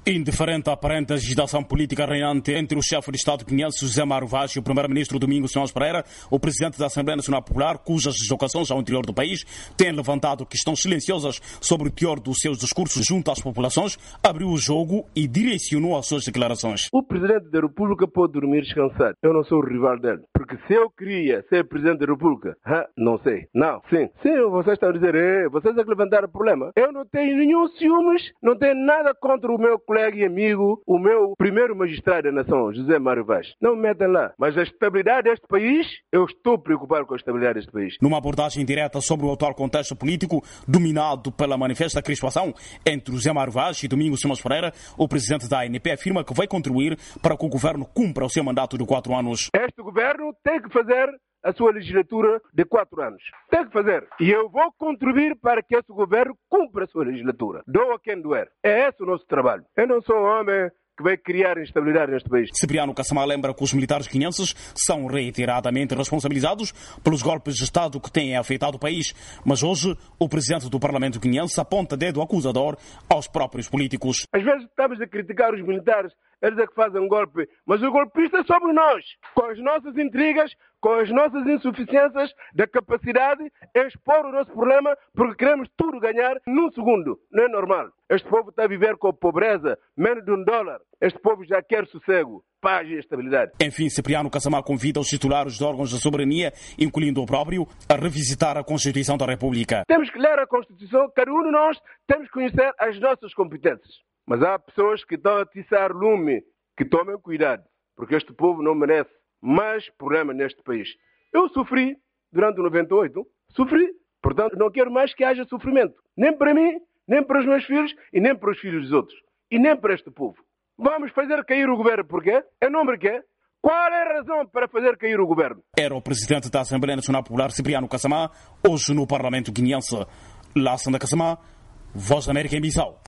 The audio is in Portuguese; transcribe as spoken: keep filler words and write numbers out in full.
Indiferente à aparente agitação política reinante entre o chefe de Estado guineense José Mário Vaz e o primeiro-ministro Domingos Simões Pereira, o presidente da Assembleia Nacional Popular, cujas deslocações ao interior do país têm levantado questões silenciosas sobre o teor dos seus discursos junto às populações, abriu o jogo e direcionou as suas declarações. O presidente da República pode dormir descansado. Eu não sou o rival dele. Porque se eu queria ser presidente da República, ah, não sei. Não, sim. Sim, vocês estão a dizer, eh, vocês é que levantaram o problema. Eu não tenho nenhum ciúmes, não tenho nada contra o meu colega e amigo, o meu primeiro magistrado da nação, José Mário Vaz. Não me metam lá. Mas a estabilidade deste país, eu estou preocupado com a estabilidade deste país. Numa abordagem direta sobre o atual contexto político, dominado pela manifesta crispação entre José Mário Vaz e Domingos Simões Pereira, o presidente da A N P afirma que vai contribuir para que o governo cumpra o seu mandato de quatro anos. Este governo tem que fazer a sua legislatura de quatro anos. Tem que fazer. E eu vou contribuir para que esse governo cumpra a sua legislatura. Doa quem doer. É esse o nosso trabalho. Eu não sou um homem que vai criar instabilidade neste país. Cipriano Kassamá lembra que os militares guineenses são reiteradamente responsabilizados pelos golpes de Estado que têm afetado o país. Mas hoje, o presidente do Parlamento guineense aponta dedo acusador aos próprios políticos. Às vezes estamos a criticar os militares, eles é que fazem um golpe, mas o golpista somos nós, com as nossas intrigas, com as nossas insuficiências da capacidade em expor o nosso problema, porque queremos tudo ganhar num segundo. Não é normal. Este povo está a viver com pobreza, menos de um dólar. Este povo já quer sossego, paz e estabilidade. Enfim, Cipriano Kassamá convida os titulares de órgãos de soberania, incluindo o próprio, a revisitar a Constituição da República. Temos que ler a Constituição, cada um de nós temos que conhecer as nossas competências. Mas há pessoas que estão a atiçar lume, que tomem cuidado, porque este povo não merece mais problemas neste país. Eu sofri durante o noventa e oito, sofri, portanto não quero mais que haja sofrimento, nem para mim, nem para os meus filhos e nem para os filhos dos outros, e nem para este povo. Vamos fazer cair o governo por quê? Em nome de quê? Qual é a razão para fazer cair o governo? Era o presidente da Assembleia Nacional Popular, Cipriano Kassamá, hoje no Parlamento guineense. Lassana Kassamá, Voz da América em Bissau.